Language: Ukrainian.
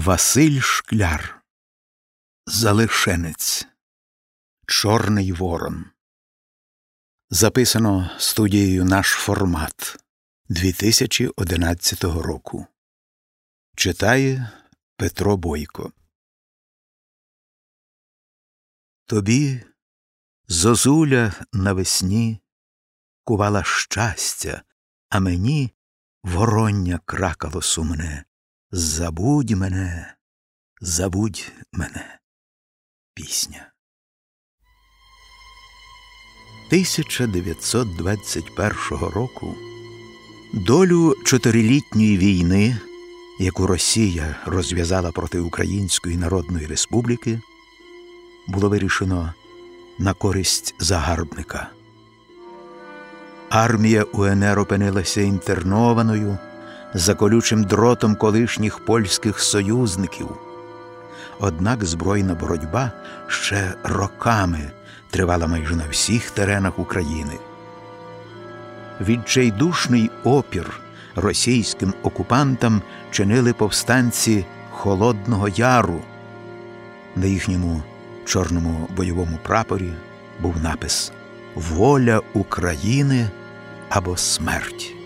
Василь Шкляр. Залишенець. Чорний ворон. Записано студією «Наш формат» 2011 року. Читає Петро Бойко. Тобі зозуля навесні кувала щастя, а мені вороння кракало сумне. Забудь мене, забудь мене. Пісня. 1921 року долю чотирилітньої війни, яку Росія розв'язала проти Української Народної Республіки, було вирішено на користь загарбника. Армія УНР опинилася інтернованою за колючим дротом колишніх польських союзників. Однак збройна боротьба ще роками тривала майже на всіх теренах України. Відчайдушний опір російським окупантам чинили повстанці Холодного Яру. На їхньому чорному бойовому прапорі був напис «Воля України або смерть».